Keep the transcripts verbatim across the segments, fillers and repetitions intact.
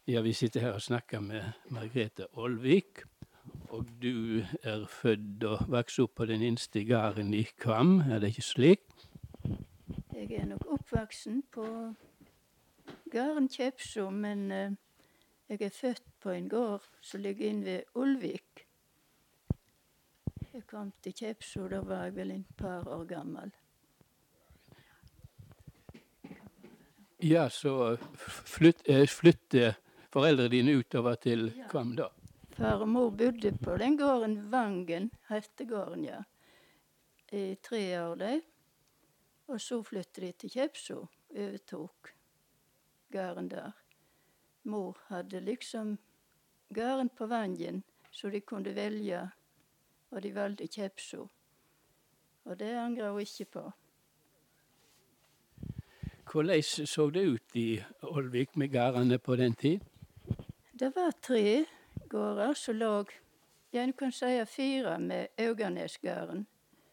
Ja, vi sitter her og snakker med Margrethe Olvik, og du er født og vokst opp på den minste gården i Kvam, er det ikke slik? Jeg er nok oppvoksen på gården Kjepso, men eh, jeg er født på en gård som ligger inn ved Olvik. Jeg kom til Kjepso, da var jeg vel en par år gammel. Ja, så flytt, eh, flytte foreldrene dine utover til Ja. Kvam da? Far og mor bodde på den gården Vangen, hette gården, ja, i tre år de. Og så flyttet de til Kjepso, overtok gården der. Mor hadde liksom gården på Vangen, så de kunne velge, og de valgte Kjepso. Og det angrer hun ikke på. Hvordan så det ut i Olvik med gårdene på den tid? Det var tre gårder som lå, ja, du kan si fire med Auganesgården.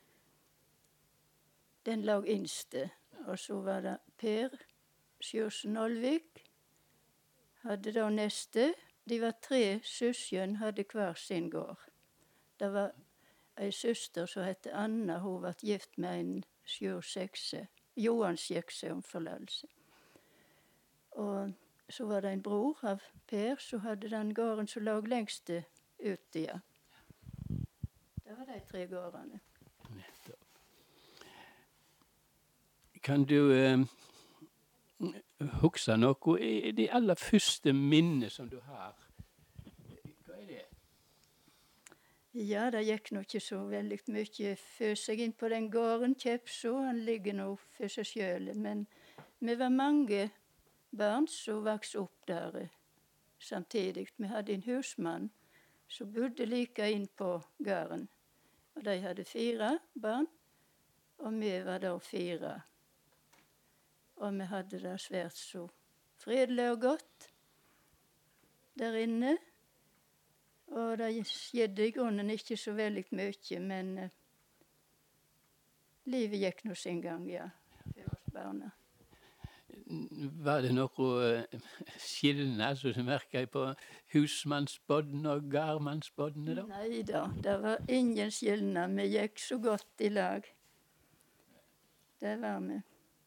Den lå innste, og så var det Per Sjursen Olvik, hadde da neste. De var tre søsken, hadde hver sin gård. Det var ei søster som hette Anna, hun ble gift med en Sjur Sekse, Johan Sekse om forlatelse. Og så var det en bror av Per, så hadde den gården som lå lengst ute, ja. Det var de tre gårdene. Nettopp. Kan du eh, huske noe i de aller første minnene som du har? Hva er det? Ja, det gikk nå ikke så veldig mye før seg inn på den gården, Kjepso. Han ligger nå for seg sjøl. Men vi var mange barn som vokste opp der eh, samtidig. Vi hadde en husmann som bodde like inn på gården. Og de hadde fire barn, og vi var da fire. Og vi hadde det svært så fredelig og godt der inne. Og det skjedde i grunnen ikke så veldig mye, men eh, livet gikk nå sin gang, ja, for oss barna. Var det noe eh, skilnad som du merket på husmannsbodden og garmannsboddene da? Nei da, det var ingen skilnad. Vi gikk så godt i lag. Det var vi.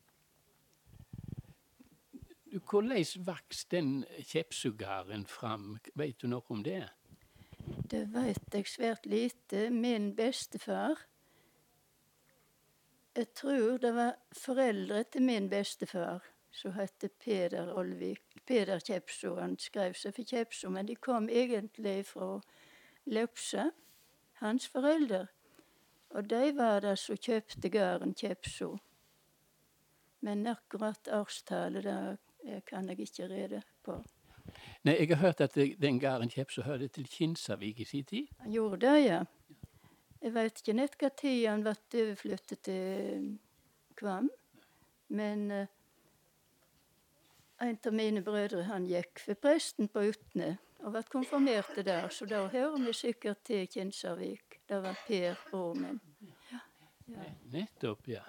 Hvordan vokste den Kjepsugården fram? Vet du noe om det? Det vet jeg svært lite. Min bestefar, jeg tror det var foreldre til min bestefar, som hette Peder Olvik, Peder Kjepso. Han skrev seg for Kjepso, men de kom egentlig fra Løpsa, hans foreldre. Og de var det som kjøpte gården Kjepso. Men akkurat årstallet, det kan jeg ikke rede på. Nei, jeg har hørt at det- den gården Kjepso hørte til Kinsarvik i sin tid. Han gjorde det, ja. Jeg vet ikke nett hva tid han ble overflyttet til Kvam. Men eh, en av mine brødre, han gikk for presten på Utne og ble konfirmert der, så da hører vi sikkert til Kinsarvik. Det var Per, bror min. Ja, ja. Nettopp, ja.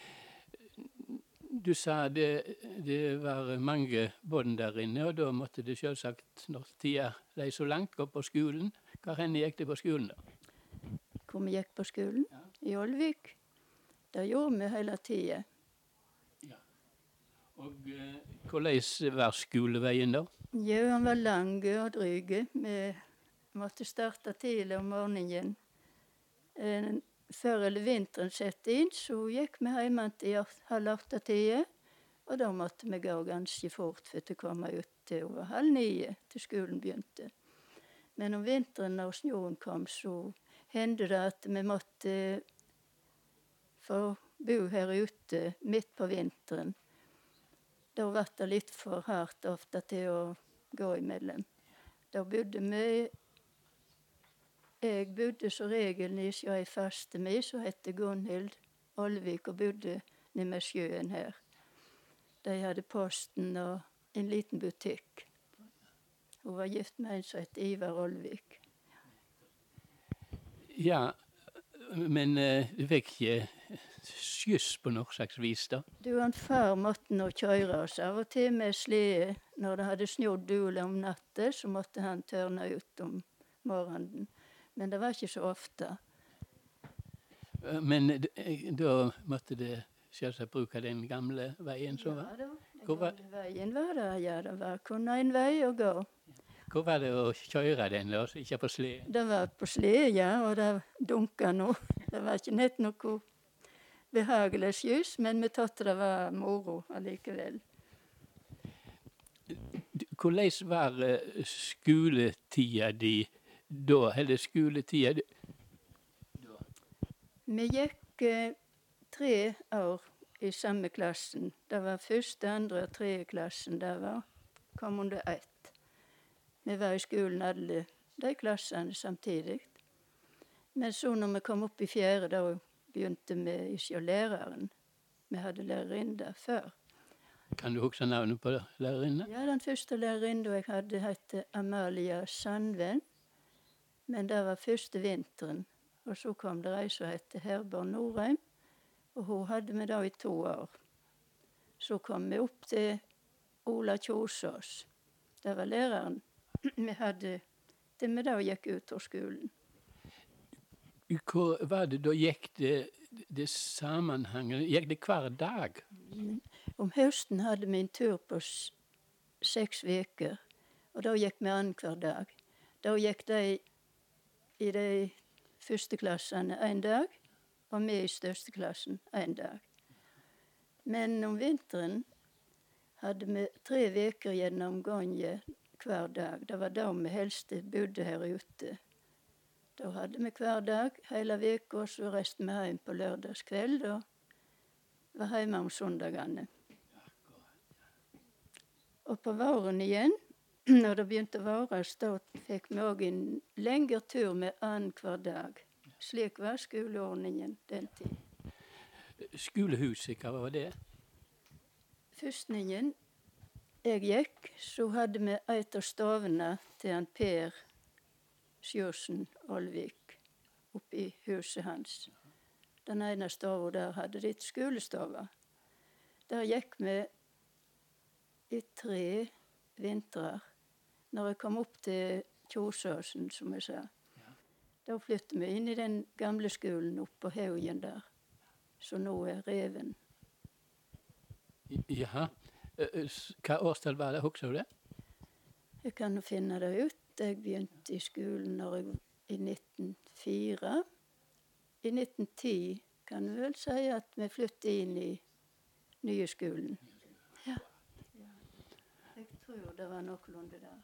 Du sa det, det var mange bånd der inne, og da måtte det selvsagt, når tida de så langt, gå på skolen. Hvor henne gikk det på skolen da? Hvor vi gikk på skolen? Ja. I Olvik. Det gjorde vi hele tida. Ja. Og eh, hvordan var skoleveien da? Jo, han var lang og dryg. Vi måtte starte tidlig om morgenen. Eh, Før eller vinteren sette inn, så gikk vi hjemme til halv åtte-tida. Og da måtte vi gå ganske fort for å komme ut til over halv ni til skolen begynte. Men om vinteren når snøen kom, så hendte det at vi måtte få bo her ute midt på vinteren. Da ble det litt for hardt ofte til å gå imellom. Da bodde vi Jeg bodde som regel hos ei faste mi som hette Gunhild Olvik, og bodde nede ved sjøen her. De hadde posten og en liten butikk. Hun var gift med en som het Ivar Olvik. Ja, men eh, du fikk ikke skyss på noe slags vis, da? Du, han far måtte nå kjøre oss av og til med slede. Når det hadde snødd dule om natta, så måtte han tørne ut om morgenen. Men det var ikke så ofte. Eh, Men d- eh, da måtte det selvsagt bruke den gamle veien som var. Ja da, den Hvor var- gamle veien var det, ja. Det var kun en vei å gå. Hvor var det å kjøre den, da? Så ikke på slede? Det var på slede, ja, og det dunka nå. Det var ikke nett noe behagelig skyss, men vi trodde det var moro allikevel. D- Hvordan var eh, skoletida di da? Eller skoletida di? Vi gikk eh, tre år i samme klassen. Det var første, andre og tredje klassen. Det var, kom under ett. Vi var i skolen alle de klassene samtidig. Men så når vi kom opp i fjerde, da begynte vi ikke å læreren. Vi hadde lærerinne før. Kan du huske navnet på lærerinne? Ja, den første lærerinnen jeg hadde, het Amalia Sandven. Men det var første vinteren. Og så kom det ei som het Herborg Norheim. Og hun hadde vi da i to år. Så kom vi opp til Ola Kjosås. Det var læreren vi hadde til vi da gikk ut av skolen. Hvor var det da gikk det, det sammenhengen? Gikk det hver dag? Om høsten hadde vi en tur på s- seks uker, og da gikk vi annenhver dag. Da gikk de i de første klassene en dag, og vi i største klassen en dag. Men om vinteren hadde vi tre uker gjennom gangen hver dag. Det var da vi helst bodde her ute. Da hadde vi hver dag hele veka, og så reiste vi hjem på lørdagskveld og var hjemme om søndagene. Og på våren igjen, når det begynte å våres, da fikk vi òg en lengre tur med annenhver dag. Slik var skoleordningen den tid. Skolehuset, hva var det? Førstningen jeg gikk, så hadde vi et av stovene til han Per Sjursen Olvik oppe i huset hans. Den ene stoven der hadde de skolestova. Der gikk vi i tre vintrer. Når jeg kom opp til Kjosåsen, som jeg sa, da flyttet vi inn i den gamle skolen oppe på haugen der, som nå er reven. I- Jaha. Eh, eh, s- Hva årstall var det, husker du det? Jeg kan jo finne det ut. Jeg begynte i skolen når jeg, i nitten null fire. I nitten ti kan vi vel si at vi flyttet inn i nye skolen. Ja. Jeg tror det var noenlunde der.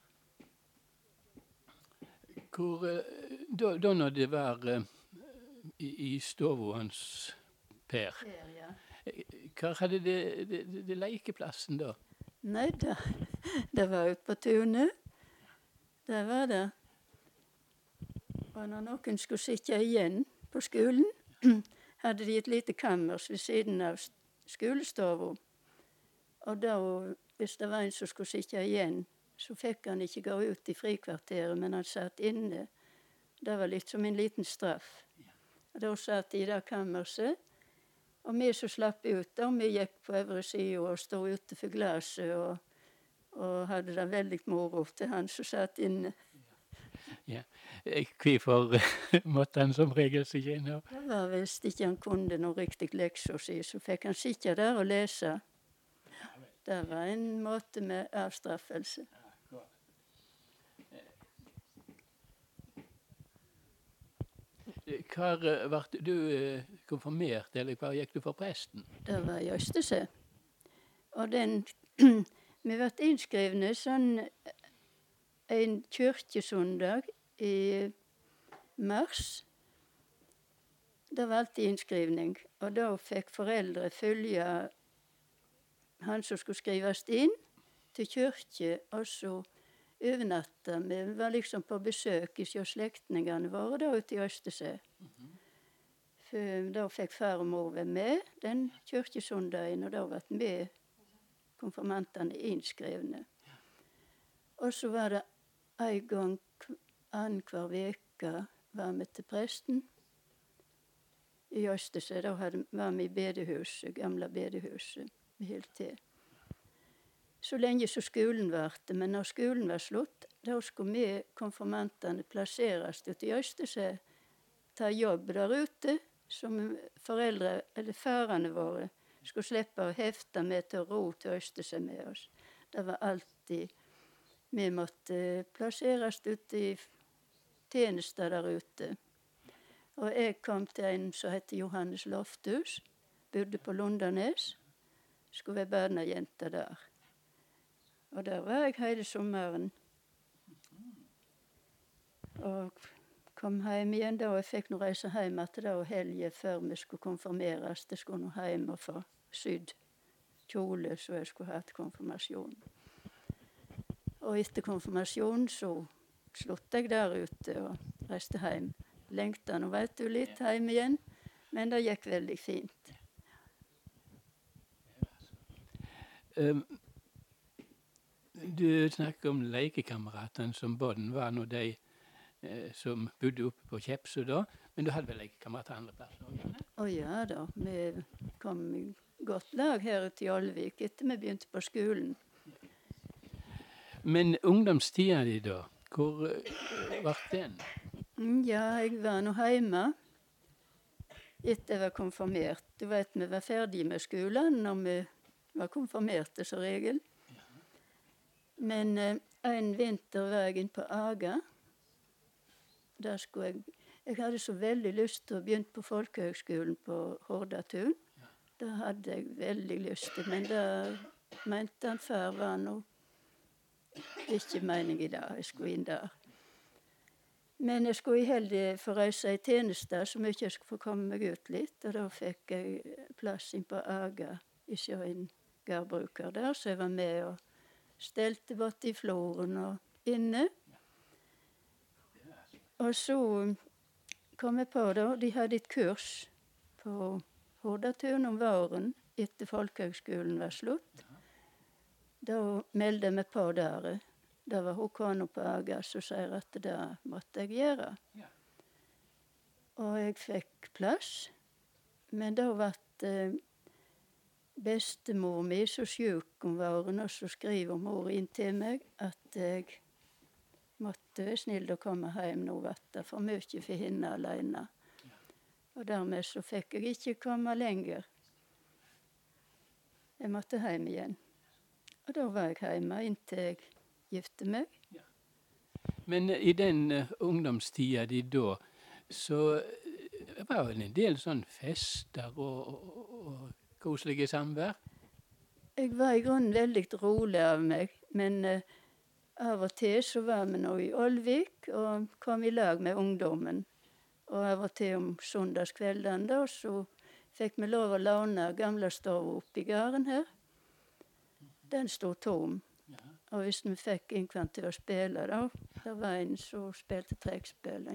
Hvor, eh, da, da når det var eh, i, i stua hans Per, Her, ja. eh, hva hadde det, det, det, det lekeplassen da? Nei da, det var ute på tunet. Det var det. Og når noen skulle sitte igjen på skolen, hadde de et lite kammers ved siden av s- skolestova. Og da, hvis det var en som skulle sitte igjen, så fikk han ikke gå ut i frikvarteret, men han satt inne. Det var litt som en liten straff. Og da satt de i det kammerset, og vi som slapp ut, da vi gikk på øvre side og stod ute for glasset og, og hadde det veldig moro til han som satt inne. Ja. Eh, Hvorfor måtte han som regel sitte inne? og- Det var hvis ikke han kunne noe riktig lekser si, så fikk han sitte der og lese. Det var en måte med avstraffelse. Hvar eh, ble du eh, konfirmert, eller hvar gikk du for presten? Det var i Øystese. Og den Vi ble innskrevne sånn en kirkesøndag i mars. Det var alltid innskrivning, og da fikk foreldre følge han som skulle skrives inn, til kirke, og så overnatta. Vi var liksom på besøk hos slektningene våre da ute i Øystese. For da fikk far og mor være med den kirkesøndagen, og da ble vi konfirmantene innskrevne. Og så var det en gang k- annenhver veke var vi til presten. i Øystese. Da hadde, var vi i bedehuset, gamle bedehuset. Vi holdt til. Så lenge så skolen varte. Men når skolen var slutt, da skulle vi konfirmantene plasseres ute i Øystese, ta jobb der ute, som foreldre, eller farene våre, skulle slippe å hefte med til å ro til Øystese med oss. Det var alltid vi måtte plasseres ute i tjenester der ute. Og jeg kom til en som heter Johannes Lofthus, bodde på Lundanes, skulle være barnejente der. Og der var jeg hele sommeren. Og kom hjem igjen da, og jeg fikk nå reise hjem etter det og helge før vi skulle konfirmeres. Det skulle nå hjem og få sydd kjole, så jeg skulle ha et konfirmasjon. Og etter konfirmasjonen så sluttet jeg der ute og reiste hjem. Lengta nå, vet du, litt hjem igjen, men det gikk veldig fint. Um, du snakker om lekekameratene som båden var når de eh, som bodde oppe på Kjepsø da, men du hadde vel lekekamerater andre plasser også? Å ja da, vi kom i godt lag her ute i Olvik etter vi begynte på skolen. Men ungdomstida di da, hvor var den? Ja, jeg var nå hjemme etter jeg var konfirmert. Du vet, vi var ferdige med skolen når vi var konfirmerte som regel. Men eh, en vinter var jeg inn på Aga. Der skulle jeg... Jeg hadde så veldig lyst til å begynne på folkehøgskolen på Hordatun. Det hadde jeg veldig lyst til, men det mente han før var noe ikke mening i dag. Jeg skulle inn der. Men jeg skulle heldig få reise i tjeneste, så mye jeg skulle få komme meg ut litt. Og da fikk jeg plass inn på Aga i en gårdbruker der, så jeg var med og stelte bort i floren og inne. Og så kom jeg på da, de hadde et kurs på Hordatun om våren etter folkehøgskolen var slutt. Da meldte jeg meg på der. Det var hun kona på Aga som sier at det måtte jeg gjøre. Og jeg fikk plass, men da ble eh, bestemor mi så sjuk om våren, og så skriver mor inn til meg at jeg måtte være snill å komme hjem nå, at det for mye for henne alene. Og dermed så fikk jeg ikke komme lenger. Jeg måtte hjem igjen. Og da var jeg hjemme inntil jeg gifte meg. Men i den uh, ungdomstida di da, så uh, var det en del sånn fester og, og, og koselige samvær? Jeg var i grunnen veldig rolig av meg, men uh, av og til så var vi nå i Olvik og kom i lag med ungdommen. Og av og til om søndagskveldene da, så fikk vi lov å låne gamle stov opp i gården her. Den stod tom. Og hvis vi fikk en til å spille da, det var en som spilte trekkspill.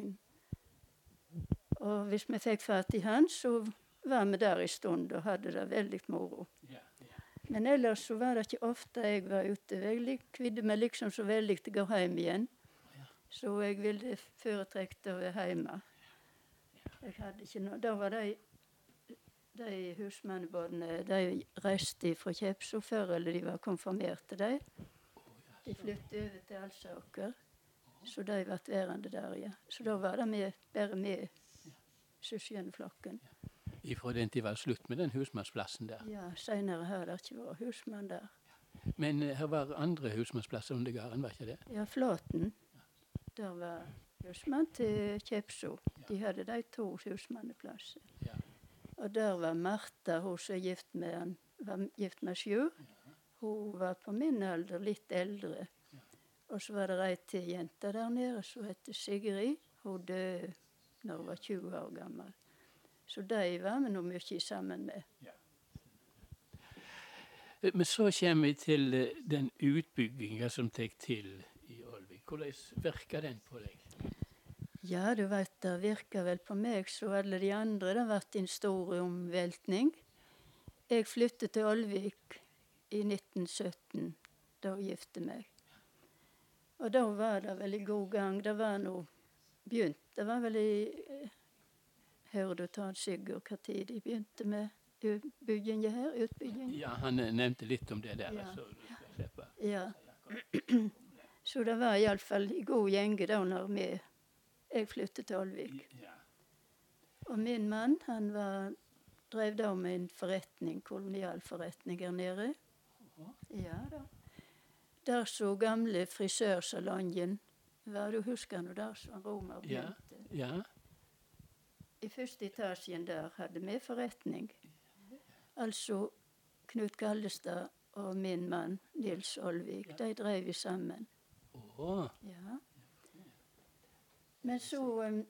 Og hvis vi fikk fatt i han, så var vi der i stund og hadde det veldig moro. Men ellers så var det ikke ofte jeg var ute. Jeg kvidde meg liksom så veldig til å gå hjem igjen. Så jeg ville foretrekke å være hjemme. Jeg hadde ikke noe. Da var de, de husmannebåndene, de reiste fra Kjepsø før, eller de var konfirmerte, de. De flyttet over til Alsaker, så de ble værende der, ja. Så da var det med, bare med søskenflokken. Ifra den tid var det slutt med den husmannsplassen der? Ja, senere har det ikke vært husmann der. Men uh, her var andre husmannsplasser under gården, var ikke det? Ja, Flaten. Der var husmann til Kjepsø. De hadde de to husmanneplasser. Ja. Og der var Martha, hun som er gift med han, var gift med Sjur. Hun var på min alder, litt eldre. Og så var det ei til jente der nede som het Sigrid. Hun døde når hun var tjue år gammel. Så de var vi nå mye sammen med. Ja. Men så kommer vi til den utbygginga som tar til i Olvik. Hvordan virker den på deg? Ja, du vet, det virker vel på meg så alle de andre. Det har vært en stor omveltning. Jeg flyttet til Olvik i nitten sytten, da jeg gifte meg. Og da var det vel i god gang. Det var nå begynt. Det var vel i hører du ta Sigurd hva tid de begynte med utbyggingen her? Utbyggingen? Ja, han eh, nevnte litt om det der. Ja. Så du skal slippe. Ja. Så det var iallfall i god gjenge da når vi, jeg flyttet til Ålvik. Ja. Og min mann, han var, drev da med en forretning, kolonialforretning her nede. Ja da. Der så gamle frisørsalongen var, du husker nå der som Romer Ja. begynte. Ja. I første etasjen der hadde vi forretning. Altså Knut Gallestad og min mann Nils Ålvik, de drev vi sammen. Å, Ja. Men så um,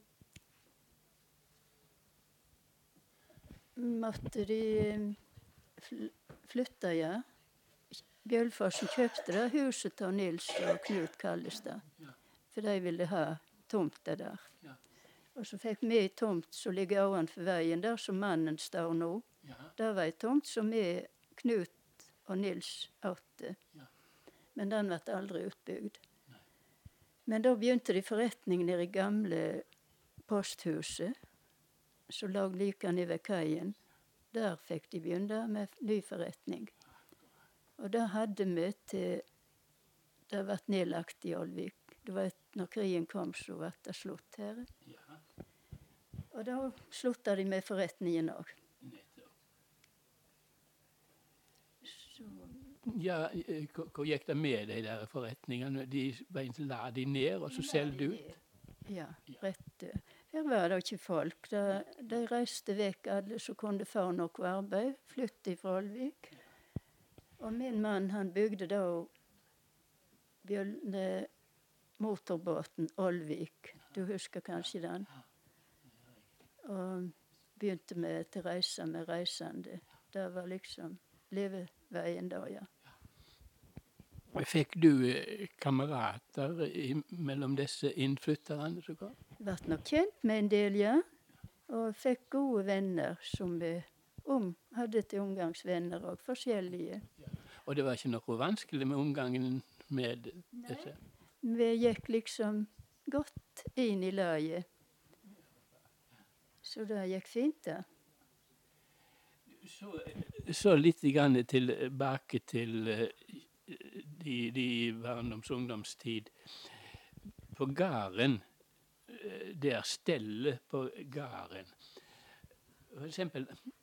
måtte de um, fl flytte, ja. Bjølforsen kjøpte det huset av Nils og Knut Gallestad, for de ville ha tomta der. Ja. Og så fikk vi ei tomt som ligger ovenfor veien, der som mannen står nå. ja. Det var ei tomt som vi, Knut og Nils, åtte. Ja. Men den ble aldri utbygd. Men da begynte de forretning nede i gamle posthuset, som lå like nede ved kaien. Der fikk de begynne med ny forretning. Og det hadde vi til det ble nedlagt i Ålvik. Du vet, når krigen kom, så ble det slutt her. Ja. Og da slutta de med forretningen òg. Nettopp. Så Ja, eh, hvor hvor gikk det med de der forretningene? De bare la de ned, og så selger du ut? Ja, rett. eh, Her var det ikke folk. De, de reiste vekk alle som kunne få noe arbeid. Flyttet fra Ålvik. Og min mann, han bygde da bjøl- eh, motorbåten Ålvik. Du husker kanskje den? Og begynte med til reise med reisende. Det var liksom leveveien da, ja. Fikk du eh, kamerater i- mellom disse innflytterne som kom? Ble nok kjent med en del, ja. Og fikk gode venner som vi om, hadde til omgangsvenner og forskjellige. Og det var ikke noe vanskelig med omgangen med disse? Vi gikk liksom godt inn i laget. Så det gikk fint, da. Så, så litt grann tilbake til eh, de, de barndoms- og ungdomstid. På gården, eh, der stellet på gården. For eksempel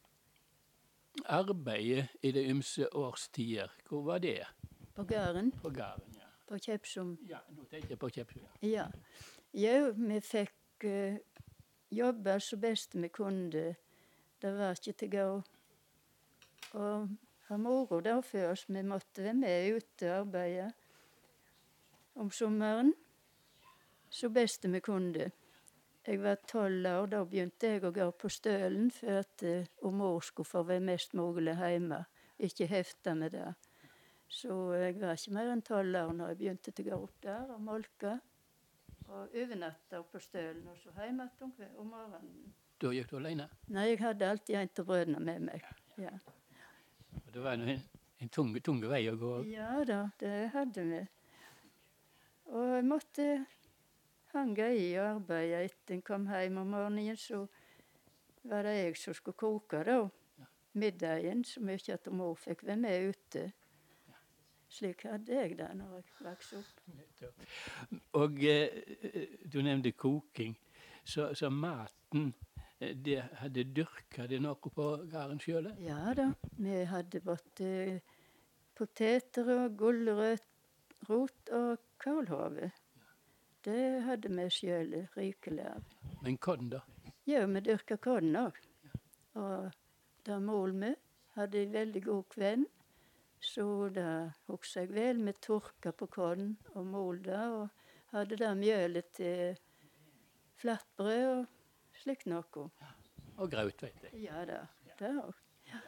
arbeidet i de ymse årstider, hvor var det? På gården, På gården, ja. på Kjepsum. Ja, nå tenker jeg på Kjepsum. Ja. Jo, vi fikk uh, jobbe så best vi kunne. Det var ikke til å gå og ha moro da for oss. Vi måtte være med ute og arbeide om sommeren så best vi kunne. Jeg var tolv år, da begynte jeg å gå på stølen for at uh, og mor skulle få være mest mulig hjemme, ikke hefte med det. Så jeg var ikke mer enn tolv år når jeg begynte å gå opp der og molke. Og overnatta på stølen, og så hjem igjen om, om morgenen. Da gikk du alene? Nei, jeg hadde alltid en av brødrene med meg. Ja, Og det var en, en tung, tung vei å gå. ja da, det hadde vi. Og jeg måtte henge i og arbeide etter en kom hjem om morgenen, så var det jeg som skulle koke da. Middagen, så mye at mor fikk være med ute. Slik hadde jeg det når jeg vokste opp. Og eh, du nevnte koking. Så, så maten, eh, det hadde dyrka det noe på gården sjøl? Ja da, vi hadde både poteter og gulrøtt, rot og kålhove. Det hadde vi sjøl rikelig av. Men korn, da? Ja, vi dyrka korn òg. Og det mål vi hadde en veldig god kvenn. Så da husker jeg vel, vi tørka på korn og mål det, og hadde det mjølet til flatbrød og slikt noe. Og graut, vet jeg. Ja da, det òg.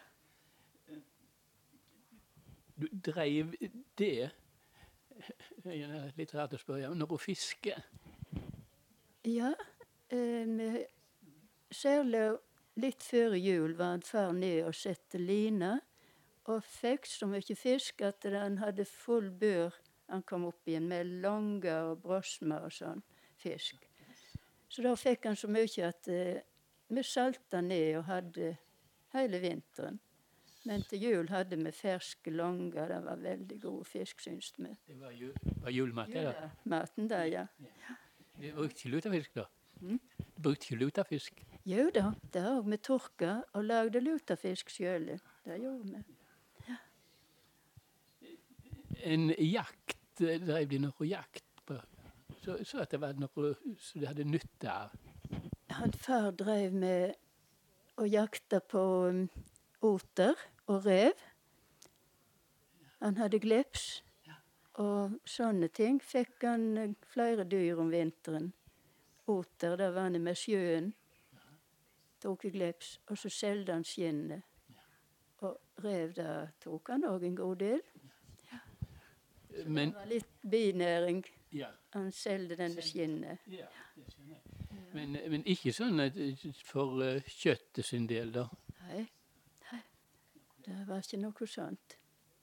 Du dreiv det Det er litt rart å spørre, når du fisker? Ja, eh, vi særlig litt før jul var han far ned og sette lina, og fikk så mye fisk at han hadde full bør. Han kom opp igjen med lange og brosmer og sånn fisk. Så da fikk han så mye at eh, vi salta ned og hadde hele vinteren. Men til jul hadde vi ferske longer. Det var veldig god fisk, syns vi. Det var, jul, var julemat, det da? Maten der, ja. Vi brukte ikke lutefisk, da? Mm. Vi brukte ikke lutefisk? Jo da, det òg. Vi tørka og lagde lutefisk sjøl. Det gjorde vi. En jakt, drev de noe jakt på? Så, så at det var noe som de hadde nytte av? Han far drev med å jakta på um, oter og rev. Han hadde gleps og sånne ting. Fikk han uh, flere dyr om vinteren. Oter, der var han med sjøen. Tok i gleps, og så selgde han skinnet. Og rev, der tok han òg en god del. Men, det var litt binæring. Ja. Han selgde denne skinnet. Ja, det skjønner jeg. Men, men ikke sånn at for uh, kjøttet sin del, da? Nei. Nei. Det var ikke noe sånt.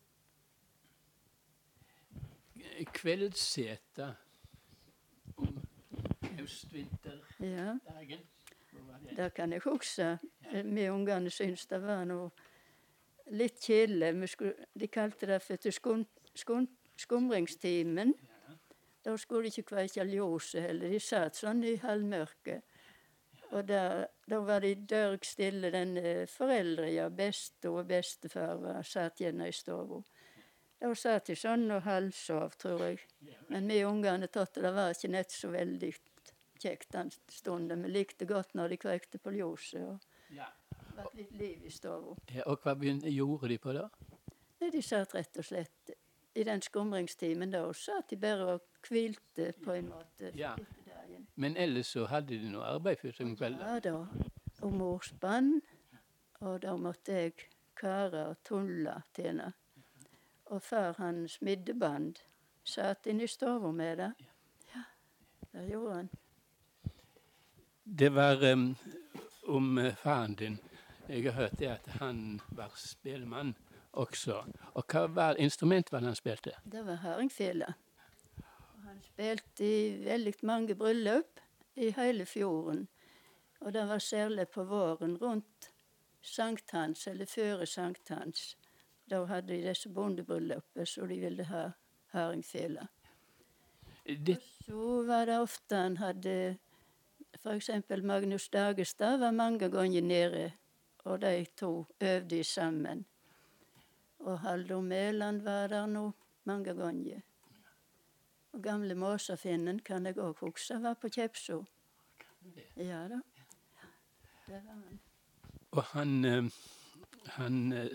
Kveldsseta om høst-vinterdagen. Ja. Det kan jeg huske. Vi ungene syntes det var noe litt kjedelig. De kalte det for skum, skum, skumringstimen. Da skulle de ikke kveike ljoset heller. De satt sånn i halvmørket. Og da, da var de dørg stille. Den foreldre, ja, beste og bestefar, var, satt gjerne i stua. Da satt de sånn og halvsov, tror jeg. Men vi ungene tatt det var ikke nett så veldig kjekt den stunden. Vi likte godt når de kvekte på ljoset. Og ja. Det var litt liv i stua. Ja, og hva begynte, gjorde de på da? Nei, de satt rett og slett i den skumringstimen da, og satt de bare og hvilte på en måte. Ja. Men ellers så hadde de noe arbeid for seg om kvelden? Ja da, og morspann, og da måtte jeg kare og tulle til henne. Og far han smidde band, satt inn i stua med det. Ja, det gjorde han. Det var um, om uh, faren din. Jeg har hørt det at han var spelmann også. Og hva var instrument var det han spilte? Det var hardingfele. Han spilte i veldig mange bryllup i hele fjorden. Og det var særlig på våren rundt Sankthans, eller før Sankthans. Da hadde de disse bondebryllupet, så de ville ha hardingfele. Det... Så var det ofte han hadde, for eksempel Magnus Dagestad var mange ganger nede, og de to øvde sammen. Og Haldor Mæland var der nå mange ganger. Og gamle Måsafinnen kan jeg òg huske, var på Kjepso. Ja da, det var han. Og han, han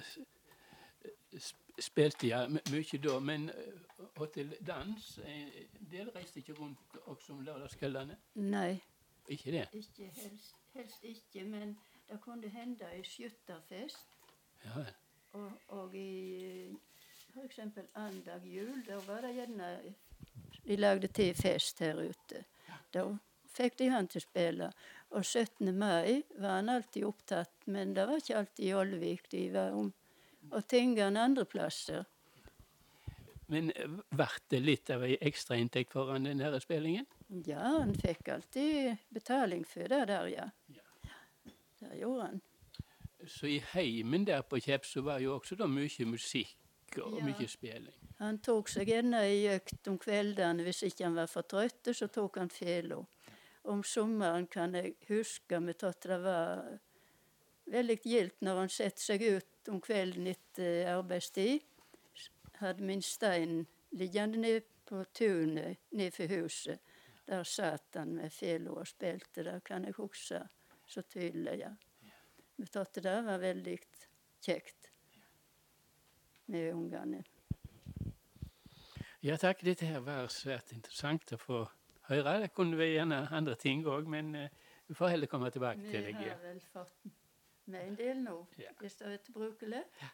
spilte ja mye da, men og til dans, dere reiste ikke rundt også om lørdagskveldene? Nei. Ikke det? Ikke, helst, helst ikke, men det kunne hende i skytterfest. Ja. Og, og i for eksempel andag jul, da var det gjerne de lagde til fest her ute. Da fikk de han til å spille. Og syttende mai var han alltid opptatt, men det var ikke alltid i Ålvik. De var om og tingene andre plasser. Men ble det litt av en ekstra inntekt foran den her spillingen? Ja, han fikk alltid betaling for det der, ja. Det gjorde han. Så i heimen der på Kjepso var jo også da mye musikk og ja. Mye spilling. Han tok seg gjerne i økt om kveldene. Hvis ikke han var for trøtt, så tok han felo. Om sommeren kan jeg huske med at det var veldig gildt når han sette seg ut om kvelden etter arbeidstid. Hadde min stein liggende ned på tunet ned for huset. Der satt han med felo og spilte. Det kan jeg huske så tydelig, ja. Men at det var veldig kjekt med ungene. Ja takk, dette her var svært interessant å få høre. Det kunne vi gjerne andre ting òg, men uh, vi får heller komme tilbake vi til deg. Vi har vel fått med en del nå, ja. Det står til brukelig. Ja.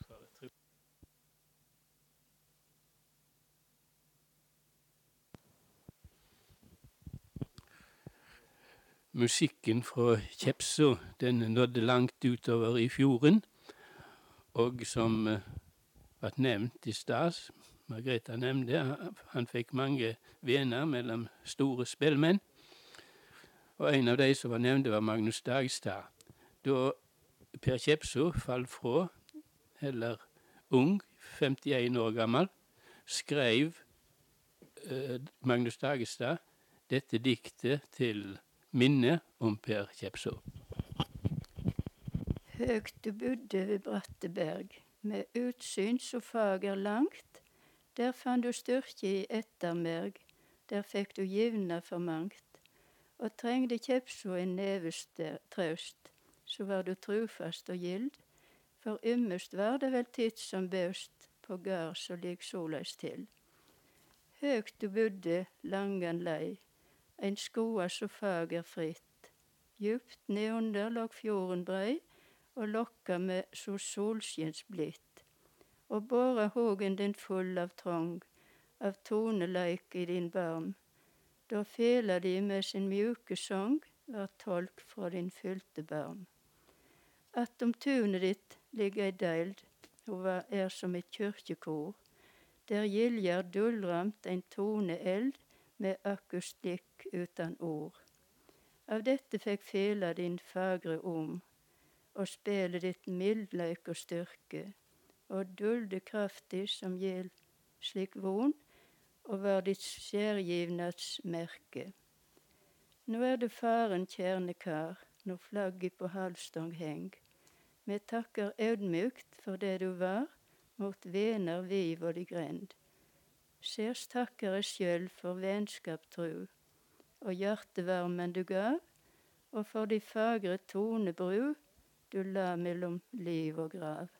Musikken fra Kjepso, den nådde langt utover i fjorden, og som uh, ble nevnt i stad, Margrethe nevnte, han, han fikk mange venner mellom store spillmenn. Og en av de som var nevnt, var Magnus Dagstad. Da Per Kjepso falt fra, eller ung, femtien år gammel, skrev eh, Magnus Dagestad dette diktet til minne om Per Kjepso. Høgt du bodde ved bratte berg, med utsyn så fager langt. Der fann du styrke i ettermerg, der fikk du givna for mangt. Og trengde Kjepso en neveste trøst, så var du trufast og gild. For ymmest var det vel titt som bøst, på gard så lik soleis til. Høgt du bodde, langan lei, ein skoa så fager fritt. Djupt nedunder låg fjorden brei, og lokka med så solskins blitt. Og båra hogen din full av trong, av toneleik i din barm. Da fela de med sin mjuke sång, var tolk fra din fylte barm. At om tunet ditt ligger ei deild, og er som et kyrkjekor. Der giljar dullramt ein toneeld, med akustikk utan ord. Av dette fikk fela din fagre om, og spelet ditt mildleik og styrke, og dulde kraftig som gjeld slik von, og var ditt skjærgivnats merke. Nå er du faren, kjerne kar, når flagget på halvstong heng. Vi takker audmjukt for det du var, mot vener viv og de grend. Særs takker jeg sjøl for vennskap tru, og hjertevarmen du gav, og for de fagre tonebru du la mellom liv og grav.